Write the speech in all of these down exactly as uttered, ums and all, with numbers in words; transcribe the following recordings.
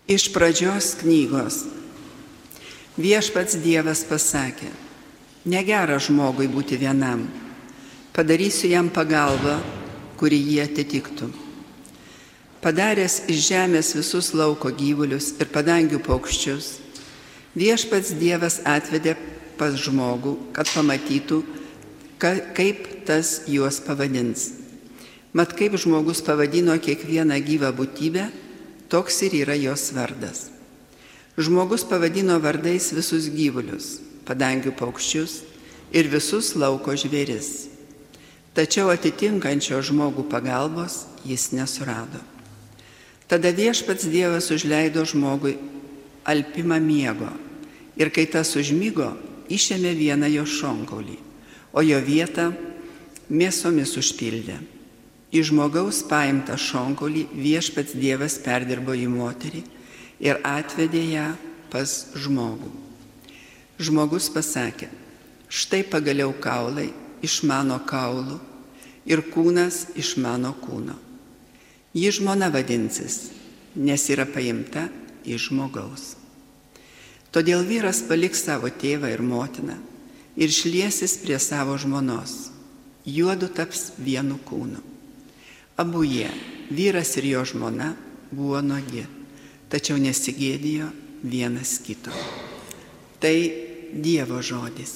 Iš pradžios knygos. Viešpats Dievas pasakė, negera žmogui būti vienam, padarysiu jam pagalbą, kuri jį atitiktų. Padaręs iš žemės visus lauko gyvulius ir padangių paukščius, viešpats Dievas atvedė pas žmogų, kad pamatytų, kaip tas juos pavadins. Mat kaip žmogus pavadino kiekvieną gyvą būtybę, toks ir yra jos vardas. Žmogus pavadino vardais visus gyvulius, padangių paukščius ir visus lauko žvėris. Tačiau atitinkančio žmogų pagalbos jis nesurado. Tada viešpats Dievas užleido žmogui alpimą miego ir kai tas užmigo, išėmė vieną jo šonkaulį, o jo vietą mėsomis užpildė. Į žmogaus paimtą šonkaulį viešpats Dievas perdirbo į moterį ir atvedė ją pas žmogų. Žmogus pasakė, štai pagaliau kaulai iš mano kaulų ir kūnas iš mano kūno. Ji žmona vadinsis, nes yra paimta iš žmogaus. Todėl vyras paliks savo tėvą ir motiną ir šliesis prie savo žmonos. Juodu taps vienu kūnu. Abu jie, vyras ir jo žmona, buvo nuogi, tačiau nesigėdijo vienas kito. Tai Dievo žodis.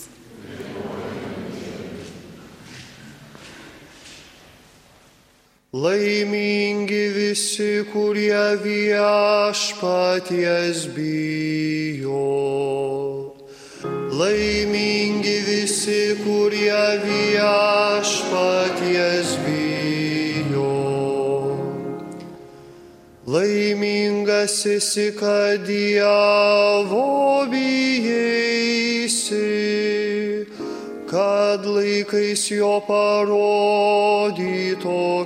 Laimingi visi, kurie viešpaties bijo. Laimingi visi, kurie viešpaties bijo. Laimingas esi, kad Dievo bijaisi, kad laikais jo parodyto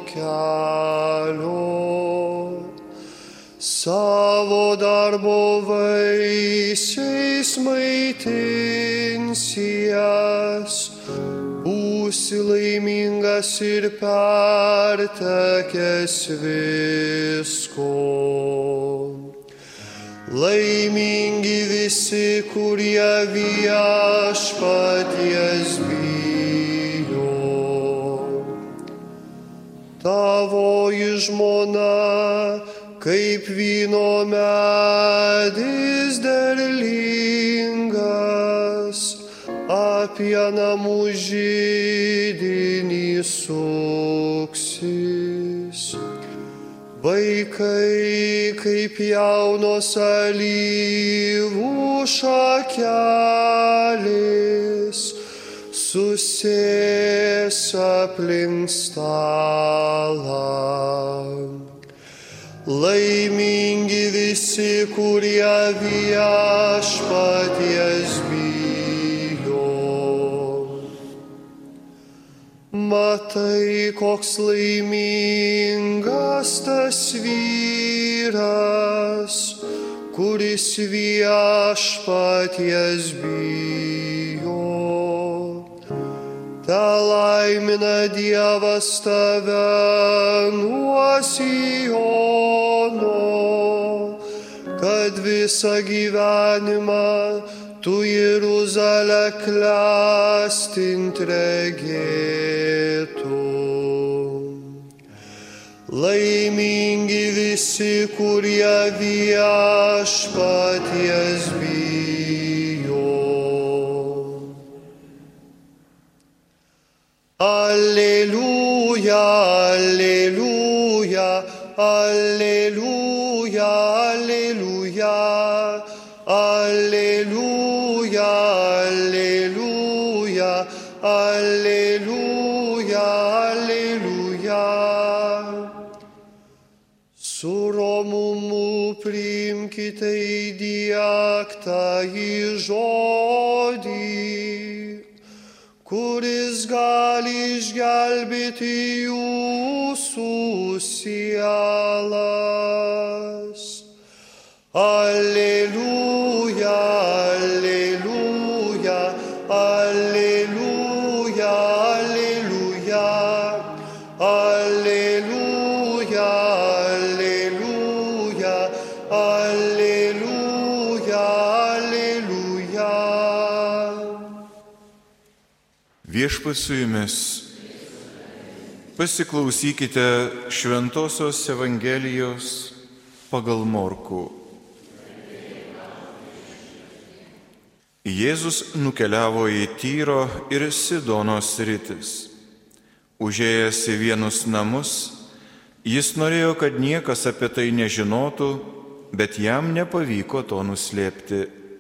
kelio. Savo darbo vaisiais maitinsies, būsi laimingas ir pertekęs visko. Laimingi visi, kurie viešpaties bijo. Tavoji žmona, kaip vyno medis derlingas, apie namų židinį suksis. Vaikai kaip jaunos alyvų šakelės, susės aplink stalą. Laimingi visi, kurie viešpaties bijo. Matai, koks laimingas tas vyras, kuris viešpaties bijo. Te laimina Dievas tave nuo Siono, kad visą gyvenimą tu Jeruzalę klestint regėtum. Laimingi visi, kurie viešpaties bijo. Alleluja, alleluja, alleluja, alleluja, alleluja, alleluja, alleluja, alleluja. Su romumu priimkite įdiegtąjį žodį, kuris gali išgelbėti jūsų sielas. Alleluja, alleluja, alleluja, alleluja, alleluja, alleluja, alleluja. Viešpats su jumis. Pasiklausykite Šventosios Evangelijos pagal Morkų. Jėzus nukeliavo į Tyro ir Sidonos sritis. Užėjęs į vienus namus, jis norėjo, kad niekas apie tai nežinotų, bet jam nepavyko to nuslėpti.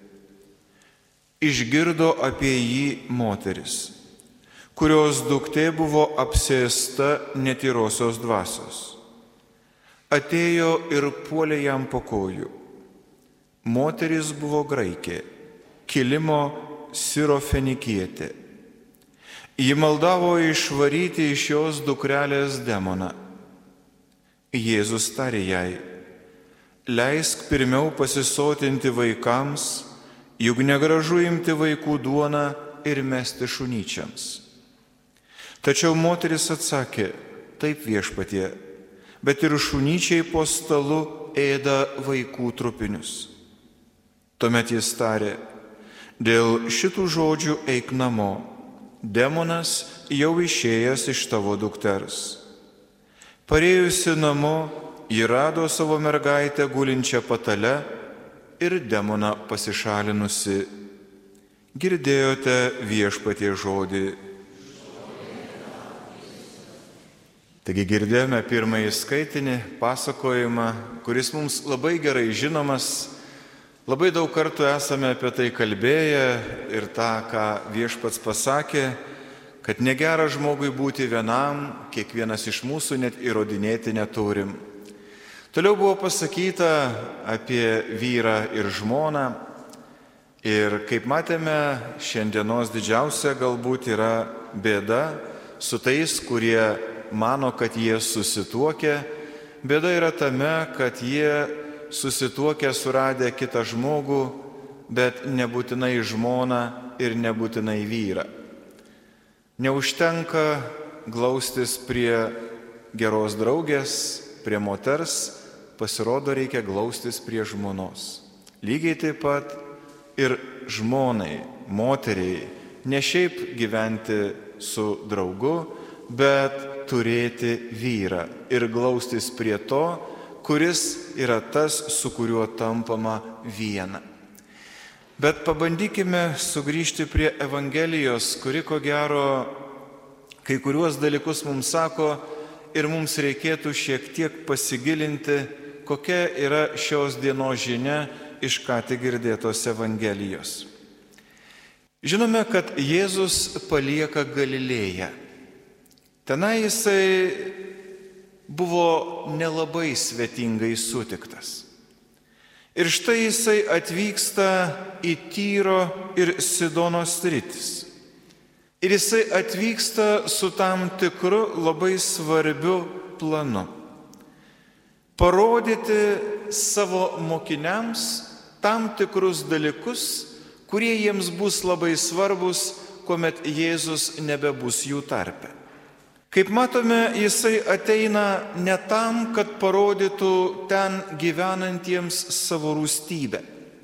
Išgirdo apie jį moteris, kurios duktė buvo apsėsta netyrosios dvasios. Atėjo ir puolė jam po kojų. Moteris buvo graikė, kilimo sirofenikietė. Ji maldavo išvaryti iš jos dukrelės demoną. Jėzus tarė jai: leisk pirmiau pasisotinti vaikams, juk negražu imti vaikų duoną ir mesti šunyčiams. Tačiau moteris atsakė: taip, viešpatie, bet ir šunyčiai po stalu ėda vaikų trupinius. Tuomet jis tarė: dėl šitų žodžių eik namo, demonas jau išėjęs iš tavo dukters. Parėjusi namo, ji rado savo mergaitę gulinčią patale ir demoną pasišalinusi. Girdėjote viešpatie žodį. Taigi girdėjome pirmąjį skaitinį, pasakojimą, kuris mums labai gerai žinomas. Labai daug kartų esame apie tai kalbėję ir tą, ką viešpats pasakė, kad negera žmogui būti vienam, kiekvienas iš mūsų net įrodinėti neturim. Toliau buvo pasakyta apie vyrą ir žmoną. Ir kaip matėme, šiandienos didžiausia galbūt yra bėda su tais, kurie mano, kad jie susituokę. Bėda yra tame, kad jie susituokę suradę kitą žmogų, bet nebūtinai žmoną ir nebūtinai vyrą. Neužtenka glaustis prie geros draugės, prie moters, pasirodo reikia glaustis prie žmonos. Lygiai taip pat ir žmonai, moteriai, ne šiaip gyventi su draugu, bet turėti vyrą ir glaustis prie to, kuris yra tas, su kuriuo tampama viena. Bet pabandykime sugrįžti prie Evangelijos, kuri ko gero kai kuriuos dalykus mums sako ir mums reikėtų šiek tiek pasigilinti, kokia yra šios dienos žinia iš ką tik girdėtos Evangelijos. Žinome, kad Jėzus palieka Galilėją. Tenai jisai buvo nelabai svetingai sutiktas. Ir štai jisai atvyksta į Tyro ir Sidonos sritis. Ir jisai atvyksta su tam tikru labai svarbiu planu. Parodyti savo mokiniams tam tikrus dalykus, kurie jiems bus labai svarbus, kuomet Jėzus nebebus jų tarpe. Kaip matome, jisai ateina ne tam, kad parodytų ten gyvenantiems savo rūstybę.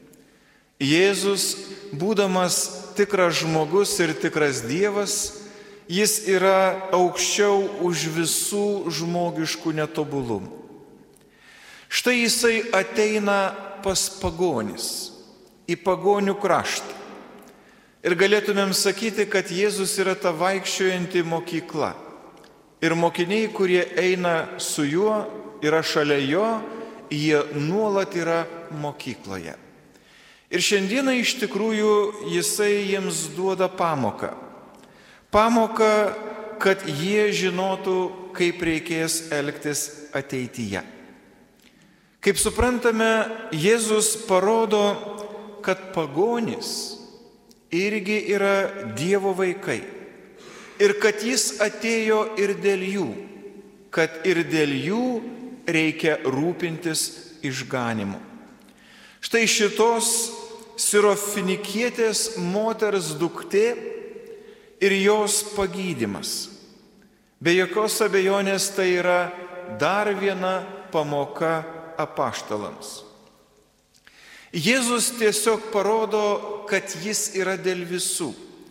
Jėzus, būdamas tikras žmogus ir tikras Dievas, jis yra aukščiau už visų žmogiškų netobulumų. Štai jisai ateina pas pagonis, į pagonių kraštą. Ir galėtumėm sakyti, kad Jėzus yra ta vaikščiojanti mokykla. Ir mokiniai, kurie eina su juo, yra šalia jo, jie nuolat yra mokykloje. Ir šiandieną iš tikrųjų jisai jiems duoda pamoką. Pamoką, kad jie žinotų, kaip reikės elgtis ateityje. Kaip suprantame, Jėzus parodo, kad pagonys irgi yra Dievo vaikai. Ir kad jis atėjo ir dėl jų, kad ir dėl jų reikia rūpintis išganimu. Štai šitos sirofinikietės moters duktė ir jos pagydymas. Be jokios abejonės tai yra dar viena pamoka apaštalams. Jėzus tiesiog parodo, kad jis yra dėl visų.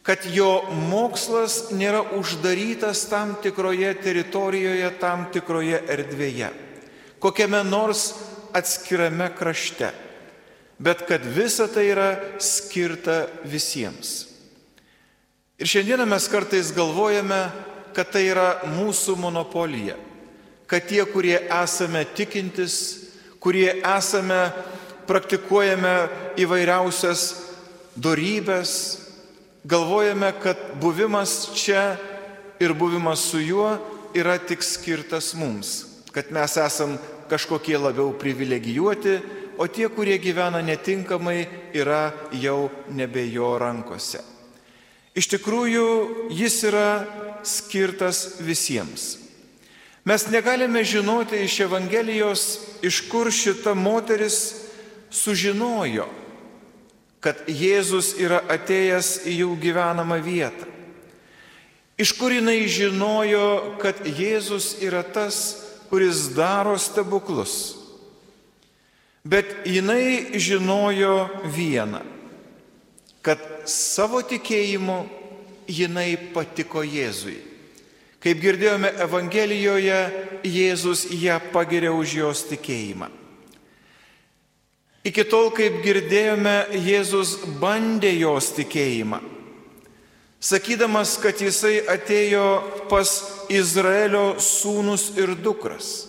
kad jo mokslas nėra uždarytas tam tikroje teritorijoje, tam tikroje erdvėje, kokiame nors atskirame krašte, bet kad visa tai yra skirta visiems. Ir šiandieną mes kartais galvojame, kad tai yra mūsų monopolija, kad tie, kurie esame tikintis, kurie esame, praktikuojame įvairiausias dorybės, galvojame, kad buvimas čia ir buvimas su juo yra tik skirtas mums, kad mes esam kažkokie labiau privilegijuoti, o tie, kurie gyvena netinkamai, yra jau nebe jo rankose. Iš tikrųjų, jis yra skirtas visiems. Mes negalime žinoti iš Evangelijos, iš kur šita moteris sužinojo, kad Jėzus yra atėjęs į jų gyvenamą vietą. Iš kur jinai žinojo, kad Jėzus yra tas, kuris daro stebuklus. Bet jinai žinojo vieną, kad savo tikėjimu jinai patiko Jėzui. Kaip girdėjome Evangelijoje, Jėzus ją pagiria už jos tikėjimą. Iki tol, kaip girdėjome, Jėzus bandė jos tikėjimą, sakydamas, kad jisai atėjo pas Izraelio sūnus ir dukras.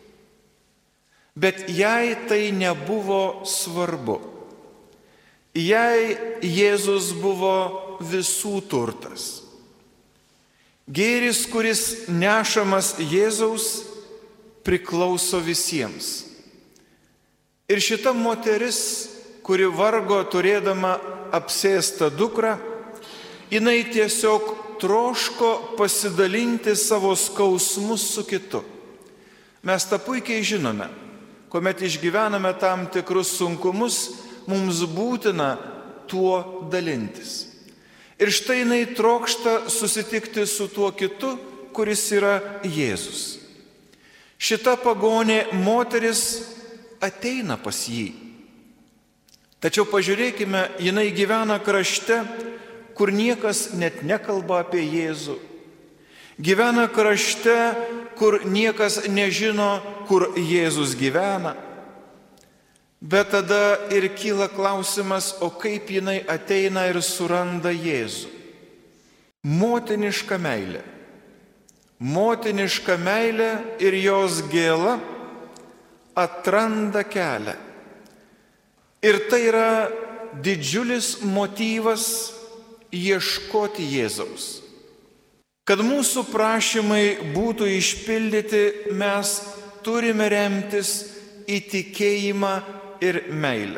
Bet jai tai nebuvo svarbu. Jai Jėzus buvo visų turtas. Gėris, kuris nešamas Jėzaus, priklauso visiems. Ir šita moteris, kuri vargo turėdama apsėstą dukrą, jinai tiesiog troško pasidalinti savo skausmus su kitu. Mes tą puikiai žinome, kuomet išgyvename tam tikrus sunkumus, mums būtina tuo dalintis. Ir štai jinai trokšta susitikti su tuo kitu, kuris yra Jėzus. Šita pagonė moteris ateina pas jį. Tačiau pažiūrėkime, jinai gyvena krašte, kur niekas net nekalba apie Jėzų. Gyvena krašte, kur niekas nežino, kur Jėzus gyvena. Bet tada ir kyla klausimas, o kaip jinai ateina ir suranda Jėzų. Motiniška meilė. Motiniška meilė ir jos gėla atranda kelią. Ir tai yra didžiulis motyvas ieškoti Jėzaus. Kad mūsų prašymai būtų išpildyti, mes turime remtis į tikėjimą ir meilę.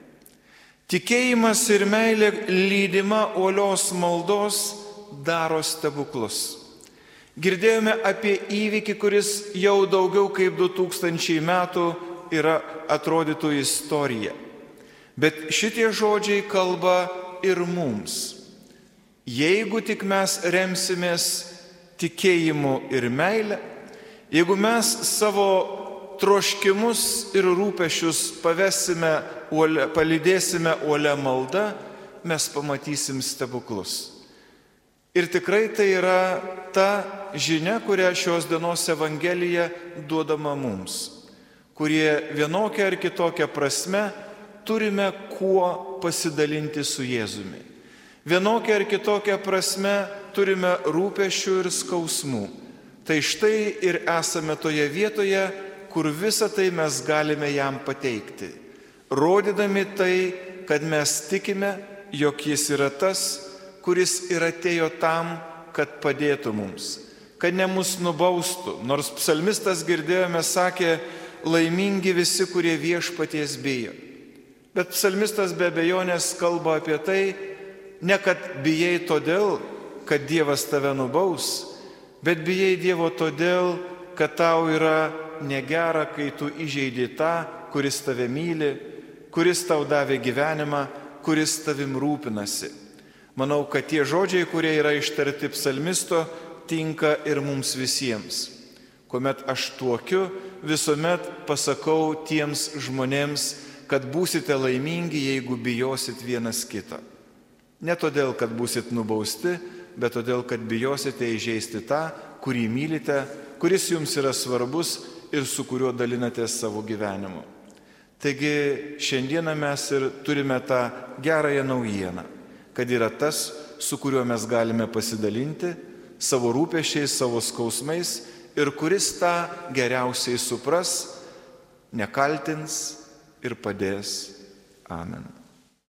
Tikėjimas ir meilė lydima uolios maldos daro stebuklus. Girdėjome apie įvykį, kuris jau daugiau kaip du tūkstančiai metų yra atrodytų istorija. Bet šitie žodžiai kalba ir mums. Jeigu tik mes remsimės tikėjimu ir meilę, jeigu mes savo troškimus ir rūpešius pavesime, palydėsime uolia malda, mes pamatysim stebuklus. Ir tikrai tai yra ta žinia, kurią šios dienos Evangelija duodama mums, kurie vienokia ar kitokia prasme turime kuo pasidalinti su Jėzumi. Vienokia ar kitokia prasme turime rūpešių ir skausmų. Tai štai ir esame toje vietoje, kur visą tai mes galime jam pateikti, rodydami tai, kad mes tikime, jog jis yra tas, kuris ir atėjo tam, kad padėtų mums, kad ne mus nubaustų. Nors psalmistas, girdėjome, sakė, laimingi visi, kurie viešpaties bijo. Bet psalmistas be abejonės kalba apie tai, ne kad bijai todėl, kad Dievas tave nubaus, bet bijai Dievo todėl, kad tau yra negera, kai tu įžeidi tą, kuris tave myli, kuris tau davė gyvenimą, kuris tavim rūpinasi. Manau, kad tie žodžiai, kurie yra ištarti psalmisto, tinka ir mums visiems. Kuomet aš tuokiu, visuomet pasakau tiems žmonėms, kad būsite laimingi, jeigu bijosit vienas kitą. Ne todėl, kad būsit nubausti, bet todėl, kad bijosite įžeisti tą, kurį mylite, kuris jums yra svarbus ir su kuriuo dalinatės savo gyvenimu. Taigi šiandieną mes ir turime tą gerąją naujieną, kad yra tas, su kuriuo mes galime pasidalinti savo rūpesčiais, savo skausmais ir kuris tą geriausiai supras, nekaltins ir padės. Amen.